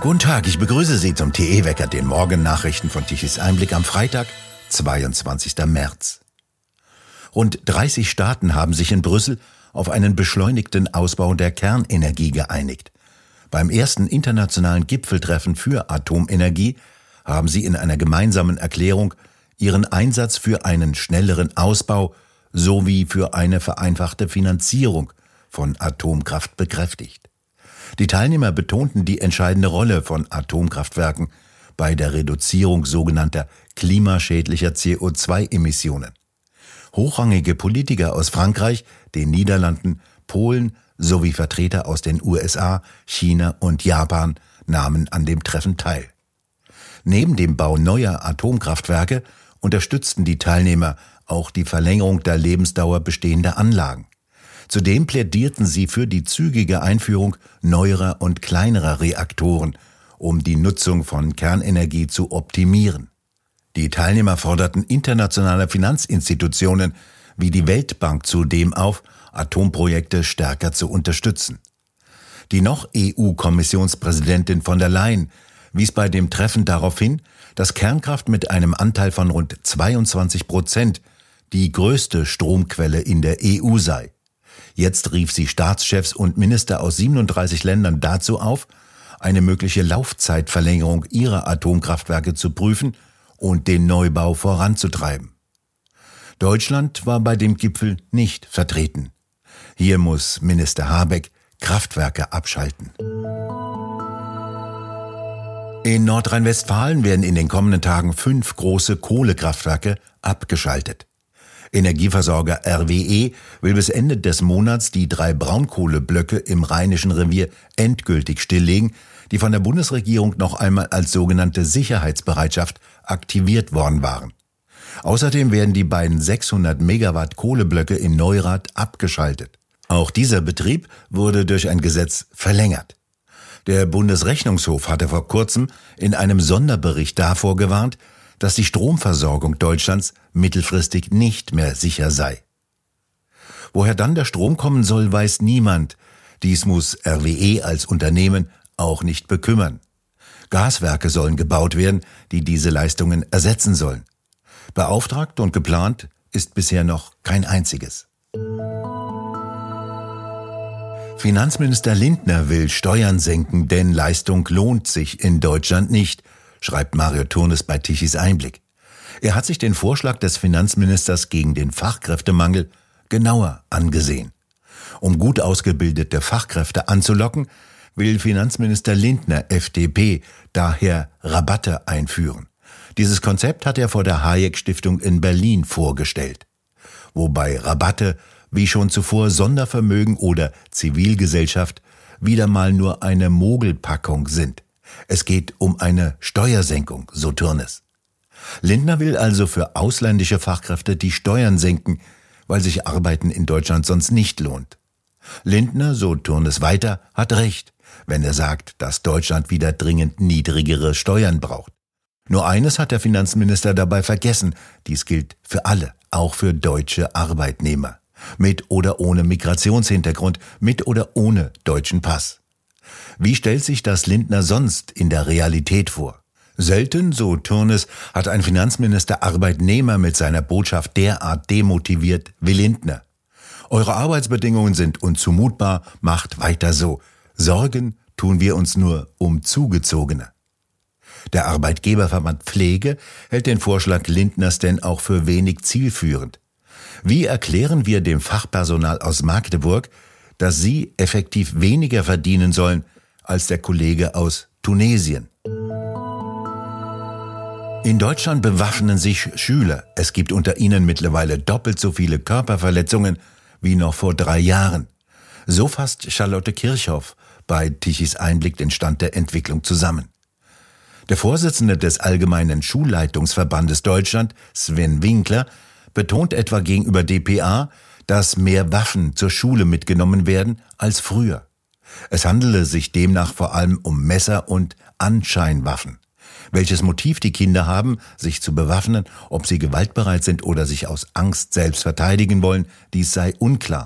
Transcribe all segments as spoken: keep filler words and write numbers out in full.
Guten Tag, ich begrüße Sie zum T E-Wecker, den Morgennachrichten von Tichys Einblick am Freitag, zweiundzwanzigsten März. Rund dreißig Staaten haben sich in Brüssel auf einen beschleunigten Ausbau der Kernenergie geeinigt. Beim ersten internationalen Gipfeltreffen für Atomenergie haben sie in einer gemeinsamen Erklärung ihren Einsatz für einen schnelleren Ausbau sowie für eine vereinfachte Finanzierung von Atomkraft bekräftigt. Die Teilnehmer betonten die entscheidende Rolle von Atomkraftwerken bei der Reduzierung sogenannter klimaschädlicher C O zwei Emissionen. Hochrangige Politiker aus Frankreich, den Niederlanden, Polen sowie Vertreter aus den U S A, China und Japan nahmen an dem Treffen teil. Neben dem Bau neuer Atomkraftwerke unterstützten die Teilnehmer auch die Verlängerung der Lebensdauer bestehender Anlagen. Zudem plädierten sie für die zügige Einführung neuerer und kleinerer Reaktoren, um die Nutzung von Kernenergie zu optimieren. Die Teilnehmer forderten internationale Finanzinstitutionen wie die Weltbank zudem auf, Atomprojekte stärker zu unterstützen. Die noch E U-Kommissionspräsidentin von der Leyen wies bei dem Treffen darauf hin, dass Kernkraft mit einem Anteil von rund zweiundzwanzig Prozent die größte Stromquelle in der E U sei. Jetzt rief sie Staatschefs und Minister aus siebenunddreißig Ländern dazu auf, eine mögliche Laufzeitverlängerung ihrer Atomkraftwerke zu prüfen und den Neubau voranzutreiben. Deutschland war bei dem Gipfel nicht vertreten. Hier muss Minister Habeck Kraftwerke abschalten. In Nordrhein-Westfalen werden in den kommenden Tagen fünf große Kohlekraftwerke abgeschaltet. Energieversorger R W E will bis Ende des Monats die drei Braunkohleblöcke im Rheinischen Revier endgültig stilllegen, die von der Bundesregierung noch einmal als sogenannte Sicherheitsbereitschaft aktiviert worden waren. Außerdem werden die beiden sechshundert Megawatt Kohleblöcke in Neurath abgeschaltet. Auch dieser Betrieb wurde durch ein Gesetz verlängert. Der Bundesrechnungshof hatte vor kurzem in einem Sonderbericht davor gewarnt, dass die Stromversorgung Deutschlands mittelfristig nicht mehr sicher sei. Woher dann der Strom kommen soll, weiß niemand. Dies muss R W E als Unternehmen auch nicht bekümmern. Gaswerke sollen gebaut werden, die diese Leistungen ersetzen sollen. Beauftragt und geplant ist bisher noch kein einziges. Finanzminister Lindner will Steuern senken, denn Leistung lohnt sich in Deutschland nicht, schreibt Mario Turnes bei Tichys Einblick. Er hat sich den Vorschlag des Finanzministers gegen den Fachkräftemangel genauer angesehen. Um gut ausgebildete Fachkräfte anzulocken, will Finanzminister Lindner F D P daher Rabatte einführen. Dieses Konzept hat er vor der Hayek-Stiftung in Berlin vorgestellt. Wobei Rabatte, wie schon zuvor Sondervermögen oder Zivilgesellschaft, wieder mal nur eine Mogelpackung sind. Es geht um eine Steuersenkung, so Turnes. Lindner will also für ausländische Fachkräfte die Steuern senken, weil sich Arbeiten in Deutschland sonst nicht lohnt. Lindner, so Turnes weiter, hat recht, wenn er sagt, dass Deutschland wieder dringend niedrigere Steuern braucht. Nur eines hat der Finanzminister dabei vergessen, dies gilt für alle, auch für deutsche Arbeitnehmer. Mit oder ohne Migrationshintergrund, mit oder ohne deutschen Pass. Wie stellt sich das Lindner sonst in der Realität vor? Selten, so Turnes, hat ein Finanzminister Arbeitnehmer mit seiner Botschaft derart demotiviert wie Lindner. Eure Arbeitsbedingungen sind unzumutbar, macht weiter so. Sorgen tun wir uns nur um Zugezogene. Der Arbeitgeberverband Pflege hält den Vorschlag Lindners denn auch für wenig zielführend. Wie erklären wir dem Fachpersonal aus Magdeburg, dass sie effektiv weniger verdienen sollen als der Kollege aus Tunesien? In Deutschland bewaffnen sich Schüler. Es gibt unter ihnen mittlerweile doppelt so viele Körperverletzungen wie noch vor drei Jahren. So fasst Charlotte Kirchhoff bei Tichys Einblick den Stand der Entwicklung zusammen. Der Vorsitzende des Allgemeinen Schulleitungsverbandes Deutschland, Sven Winkler, betont etwa gegenüber D P A, dass mehr Waffen zur Schule mitgenommen werden als früher. Es handele sich demnach vor allem um Messer und Anscheinwaffen. Welches Motiv die Kinder haben, sich zu bewaffnen, ob sie gewaltbereit sind oder sich aus Angst selbst verteidigen wollen, dies sei unklar.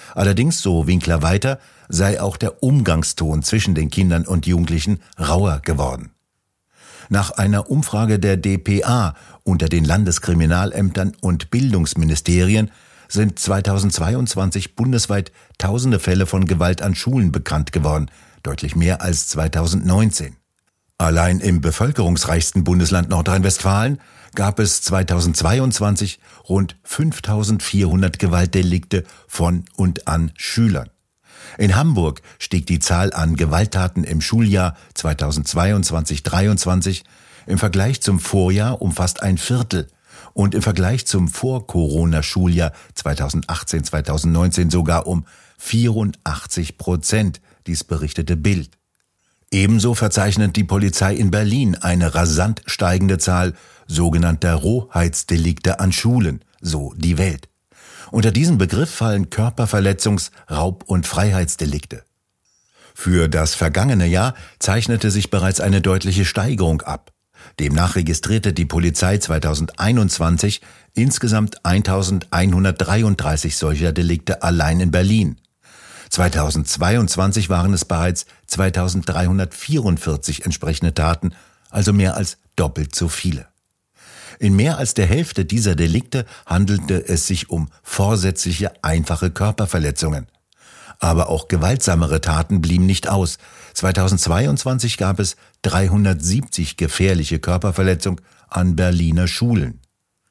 Allerdings, so Winkler weiter, sei auch der Umgangston zwischen den Kindern und Jugendlichen rauer geworden. Nach einer Umfrage der d p a unter den Landeskriminalämtern und Bildungsministerien sind zweitausendzweiundzwanzig bundesweit tausende Fälle von Gewalt an Schulen bekannt geworden, deutlich mehr als zweitausendneunzehn. Allein im bevölkerungsreichsten Bundesland Nordrhein-Westfalen gab es zweitausendzweiundzwanzig rund fünftausendvierhundert Gewaltdelikte von und an Schülern. In Hamburg stieg die Zahl an Gewalttaten im Schuljahr zweitausendzweiundzwanzig dreiundzwanzig im Vergleich zum Vorjahr um fast ein Viertel und im Vergleich zum Vor-Corona-Schuljahr zweitausendachtzehn zweitausendneunzehn sogar um vierundachtzig Prozent, dies berichtete Bild. Ebenso verzeichnet die Polizei in Berlin eine rasant steigende Zahl sogenannter Rohheitsdelikte an Schulen, so die Welt. Unter diesen Begriff fallen Körperverletzungs-, Raub- und Freiheitsdelikte. Für das vergangene Jahr zeichnete sich bereits eine deutliche Steigerung ab. Demnach registrierte die Polizei zweitausendeinundzwanzig insgesamt eintausendeinhundertdreiunddreißig solcher Delikte allein in Berlin. zweitausendzweiundzwanzig waren es bereits zweitausenddreihundertvierundvierzig entsprechende Taten, also mehr als doppelt so viele. In mehr als der Hälfte dieser Delikte handelte es sich um vorsätzliche, einfache Körperverletzungen. Aber auch gewaltsamere Taten blieben nicht aus. zweitausendzweiundzwanzig gab es dreihundertsiebzig gefährliche Körperverletzungen an Berliner Schulen.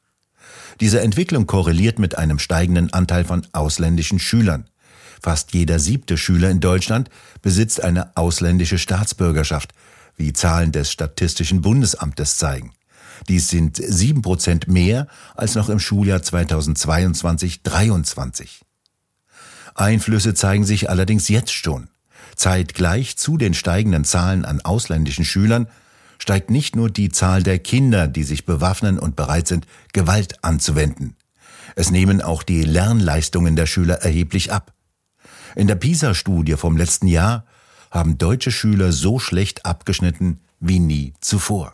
Diese Entwicklung korreliert mit einem steigenden Anteil von ausländischen Schülern. Fast jeder siebte Schüler in Deutschland besitzt eine ausländische Staatsbürgerschaft, wie Zahlen des Statistischen Bundesamtes zeigen. Dies sind sieben Prozent mehr als noch im Schuljahr zweitausendzweiundzwanzig dreiundzwanzig. Einflüsse zeigen sich allerdings jetzt schon. Zeitgleich zu den steigenden Zahlen an ausländischen Schülern steigt nicht nur die Zahl der Kinder, die sich bewaffnen und bereit sind, Gewalt anzuwenden. Es nehmen auch die Lernleistungen der Schüler erheblich ab. In der PISA-Studie vom letzten Jahr haben deutsche Schüler so schlecht abgeschnitten wie nie zuvor.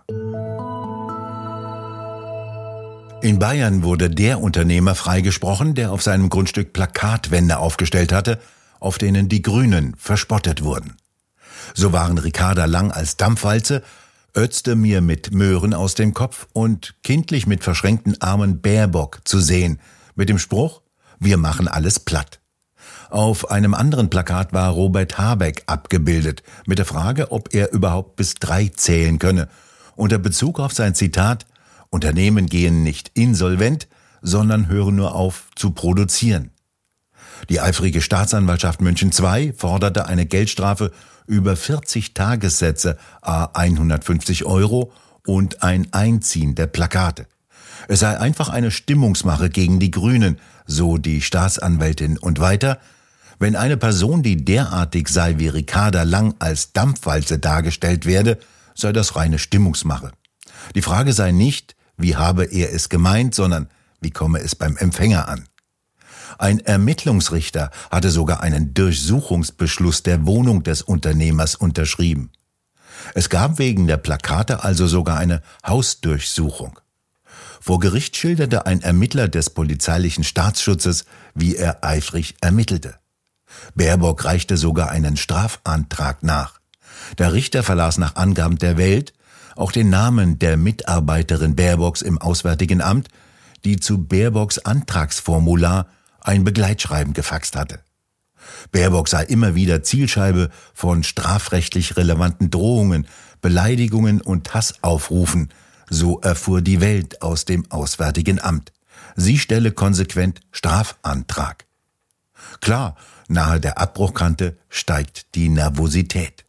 In Bayern wurde der Unternehmer freigesprochen, der auf seinem Grundstück Plakatwände aufgestellt hatte, auf denen die Grünen verspottet wurden. So waren Ricarda Lang als Dampfwalze, Özdemir mit Möhren aus dem Kopf und kindlich mit verschränkten Armen Baerbock zu sehen, mit dem Spruch: Wir machen alles platt. Auf einem anderen Plakat war Robert Habeck abgebildet, mit der Frage, ob er überhaupt bis drei zählen könne, unter Bezug auf sein Zitat: Unternehmen gehen nicht insolvent, sondern hören nur auf zu produzieren. Die eifrige Staatsanwaltschaft München zwei forderte eine Geldstrafe über vierzig Tagessätze à hundertfünfzig Euro und ein Einziehen der Plakate. Es sei einfach eine Stimmungsmache gegen die Grünen, so die Staatsanwältin, und weiter: Wenn eine Person, die derartig sei wie Ricarda Lang, als Dampfwalze dargestellt werde, sei das reine Stimmungsmache. Die Frage sei nicht, wie habe er es gemeint, sondern wie komme es beim Empfänger an. Ein Ermittlungsrichter hatte sogar einen Durchsuchungsbeschluss der Wohnung des Unternehmers unterschrieben. Es gab wegen der Plakate also sogar eine Hausdurchsuchung. Vor Gericht schilderte ein Ermittler des polizeilichen Staatsschutzes, wie er eifrig ermittelte. Baerbock reichte sogar einen Strafantrag nach. Der Richter verlas nach Angaben der Welt auch den Namen der Mitarbeiterin Baerbocks im Auswärtigen Amt, die zu Baerbocks Antragsformular ein Begleitschreiben gefaxt hatte. Baerbock sei immer wieder Zielscheibe von strafrechtlich relevanten Drohungen, Beleidigungen und Hassaufrufen, so erfuhr die Welt aus dem Auswärtigen Amt. Sie stelle konsequent Strafantrag. Klar, nahe der Abbruchkante steigt die Nervosität.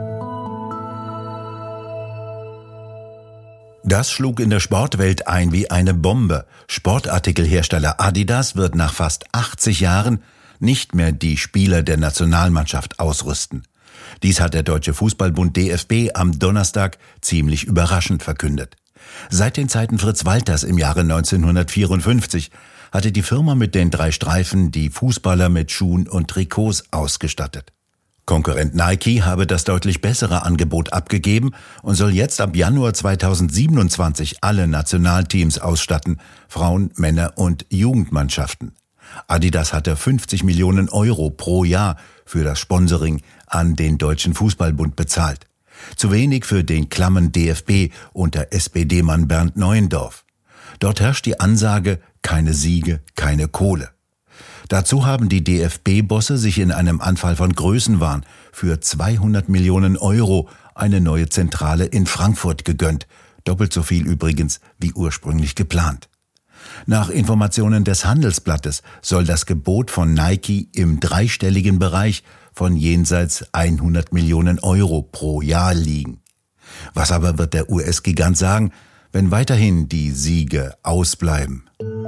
Das schlug in der Sportwelt ein wie eine Bombe. Sportartikelhersteller Adidas wird nach fast achtzig Jahren nicht mehr die Spieler der Nationalmannschaft ausrüsten. Dies hat der Deutsche Fußballbund D F B am Donnerstag ziemlich überraschend verkündet. Seit den Zeiten Fritz Walters im Jahre neunzehnhundertvierundfünfzig hatte die Firma mit den drei Streifen die Fußballer mit Schuhen und Trikots ausgestattet. Konkurrent Nike habe das deutlich bessere Angebot abgegeben und soll jetzt ab Januar zweitausendsiebenundzwanzig alle Nationalteams ausstatten, Frauen-, Männer- und Jugendmannschaften. Adidas hatte fünfzig Millionen Euro pro Jahr für das Sponsoring an den Deutschen Fußballbund bezahlt. Zu wenig für den klammen D F B unter S P D-Mann Bernd Neuendorf. Dort herrscht die Ansage, keine Siege, keine Kohle. Dazu haben die D F B-Bosse sich in einem Anfall von Größenwahn für zweihundert Millionen Euro eine neue Zentrale in Frankfurt gegönnt. Doppelt so viel übrigens wie ursprünglich geplant. Nach Informationen des Handelsblattes soll das Gebot von Nike im dreistelligen Bereich von jenseits hundert Millionen Euro pro Jahr liegen. Was aber wird der U S-Gigant sagen, wenn weiterhin die Siege ausbleiben?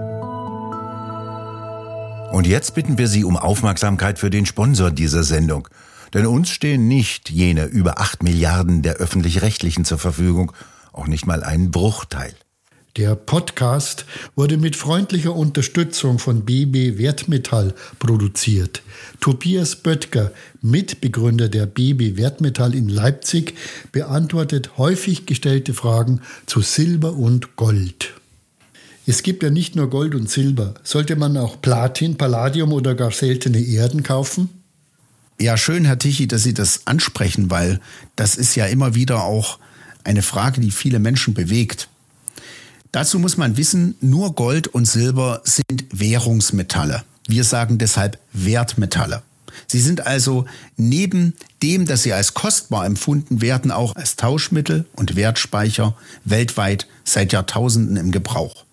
Und jetzt bitten wir Sie um Aufmerksamkeit für den Sponsor dieser Sendung. Denn uns stehen nicht jene über acht Milliarden der Öffentlich-Rechtlichen zur Verfügung, auch nicht mal einen Bruchteil. Der Podcast wurde mit freundlicher Unterstützung von B B Wertmetall produziert. Tobias Böttger, Mitbegründer der B B Wertmetall in Leipzig, beantwortet häufig gestellte Fragen zu Silber und Gold. Es gibt ja nicht nur Gold und Silber. Sollte man auch Platin, Palladium oder gar seltene Erden kaufen? Ja, schön, Herr Tichy, dass Sie das ansprechen, weil das ist ja immer wieder auch eine Frage, die viele Menschen bewegt. Dazu muss man wissen, nur Gold und Silber sind Währungsmetalle. Wir sagen deshalb Wertmetalle. Sie sind also neben dem, dass sie als kostbar empfunden werden, auch als Tauschmittel und Wertspeicher weltweit seit Jahrtausenden im Gebrauch.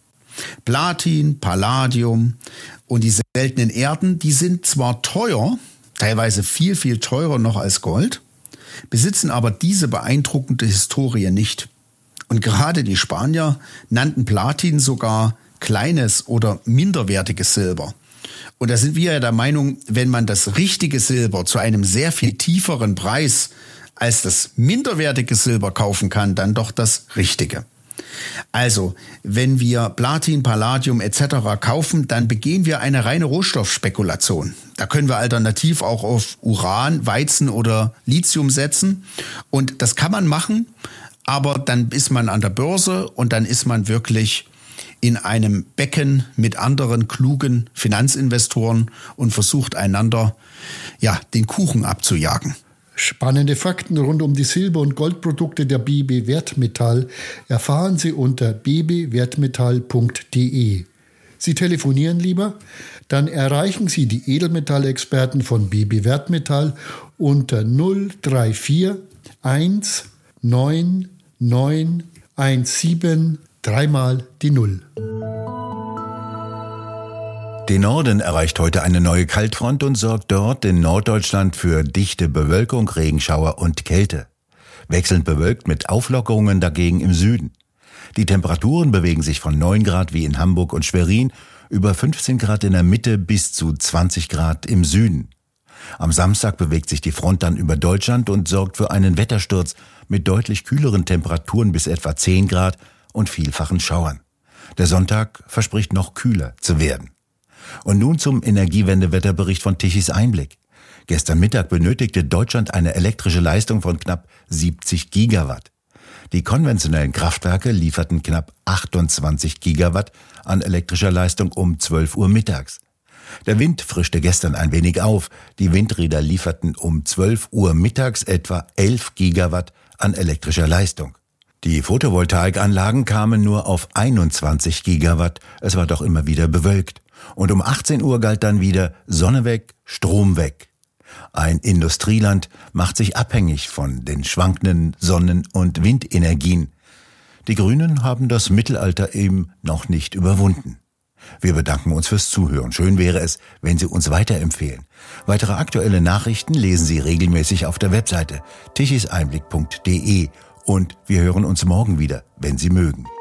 Platin, Palladium und die seltenen Erden, die sind zwar teuer, teilweise viel, viel teurer noch als Gold, besitzen aber diese beeindruckende Historie nicht. Und gerade die Spanier nannten Platin sogar kleines oder minderwertiges Silber. Und da sind wir ja der Meinung, wenn man das richtige Silber zu einem sehr viel tieferen Preis als das minderwertige Silber kaufen kann, dann doch das Richtige. Also, wenn wir Platin, Palladium et cetera kaufen, dann begehen wir eine reine Rohstoffspekulation. Da können wir alternativ auch auf Uran, Weizen oder Lithium setzen. Und das kann man machen, aber dann ist man an der Börse und dann ist man wirklich in einem Becken mit anderen klugen Finanzinvestoren und versucht einander, ja, den Kuchen abzujagen. Spannende Fakten rund um die Silber- und Goldprodukte der B B Wertmetall erfahren Sie unter b b wertmetall punkt d e. Sie telefonieren lieber? Dann erreichen Sie die Edelmetallexperten von B B Wertmetall unter null drei vier eins neun neun eins sieben dreimal die Null. Den Norden erreicht heute eine neue Kaltfront und sorgt dort in Norddeutschland für dichte Bewölkung, Regenschauer und Kälte. Wechselnd bewölkt mit Auflockerungen dagegen im Süden. Die Temperaturen bewegen sich von neun Grad wie in Hamburg und Schwerin über fünfzehn Grad in der Mitte bis zu zwanzig Grad im Süden. Am Samstag bewegt sich die Front dann über Deutschland und sorgt für einen Wettersturz mit deutlich kühleren Temperaturen bis etwa zehn Grad und vielfachen Schauern. Der Sonntag verspricht noch kühler zu werden. Und nun zum Energiewendewetterbericht von Tichys Einblick. Gestern Mittag benötigte Deutschland eine elektrische Leistung von knapp siebzig Gigawatt. Die konventionellen Kraftwerke lieferten knapp achtundzwanzig Gigawatt an elektrischer Leistung um zwölf Uhr mittags. Der Wind frischte gestern ein wenig auf. Die Windräder lieferten um zwölf Uhr mittags etwa elf Gigawatt an elektrischer Leistung. Die Photovoltaikanlagen kamen nur auf einundzwanzig Gigawatt. Es war doch immer wieder bewölkt. Und um achtzehn Uhr galt dann wieder Sonne weg, Strom weg. Ein Industrieland macht sich abhängig von den schwankenden Sonnen- und Windenergien. Die Grünen haben das Mittelalter eben noch nicht überwunden. Wir bedanken uns fürs Zuhören. Schön wäre es, wenn Sie uns weiterempfehlen. Weitere aktuelle Nachrichten lesen Sie regelmäßig auf der Webseite tichiseinblick punkt d e und wir hören uns morgen wieder, wenn Sie mögen.